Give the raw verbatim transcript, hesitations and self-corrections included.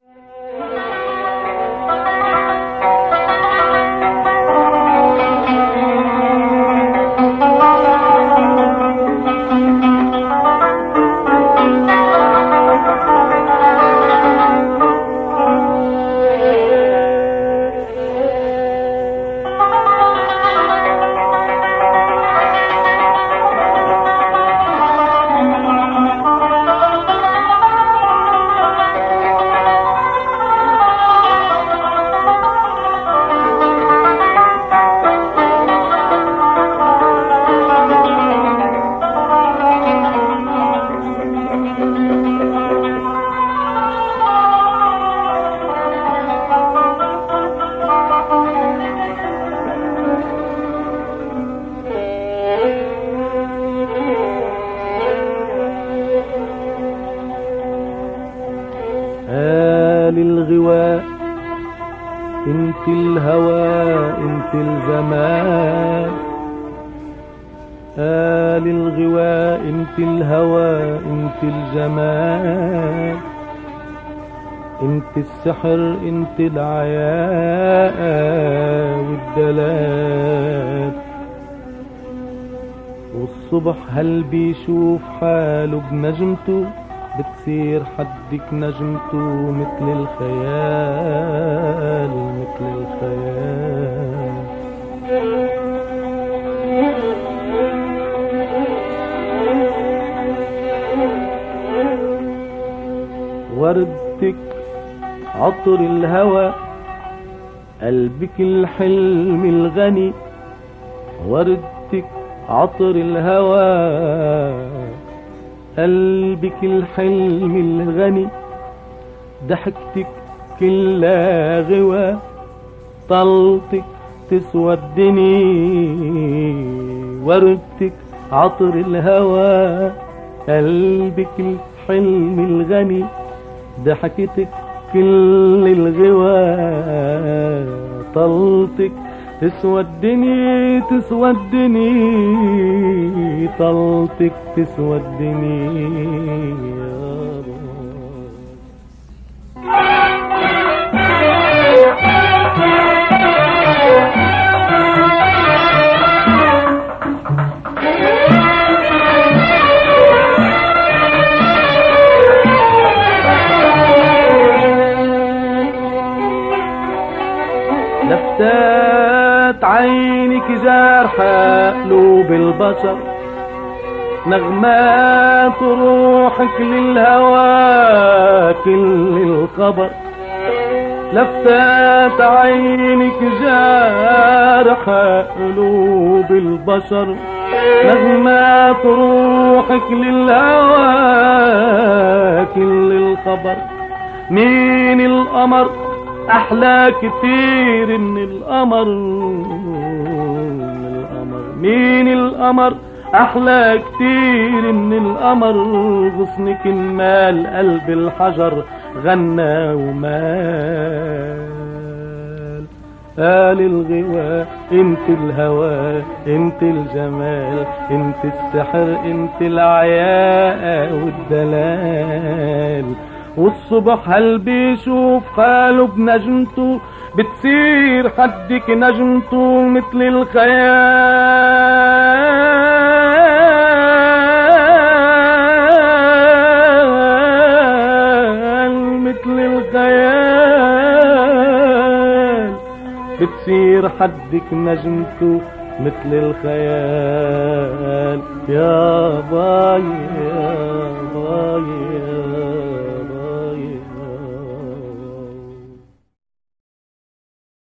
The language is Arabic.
للغواء انت الهوى انت الزمان، آل الغواء انت الهوى انت الجمال، انت السحر انت العياء والدلال، والصبح هل بيشوف حاله بنجمته، بتصير حدك نجمته مثل الخيال مثل الخيال. وردك عطر الهوى، قلبك الحلم الغني، وردك عطر الهوى، قلبك الحلم الغني، ضحكتك كلها غوى، طلتك تسودني، وردك عطر الهوى، قلبك الحلم الغني، ضحكتك كل الغوى، طلتك تسودني تسودني، طلتك تسودني يا لفتات عينك جارحة قلوب البشر، نغمات روحك للهوى كل الخبر، لفتات عينك جارحة قلوب البشر، نغمات روحك للهوى كل الخبر. مين القمر أحلى كتير من القمر، من القمر، مين القمر أحلى كتير من القمر، غصنك المال قلب الحجر غنى ومال. آل الغواء انت الهوى انت الجمال، انت السحر انت العياء والدلال، والصبح هل بيشوف حاله بنجمته، بتصير حدك نجمته مثل الخيال مثل الخيال، بتصير حدك نجمته مثل الخيال يا باي.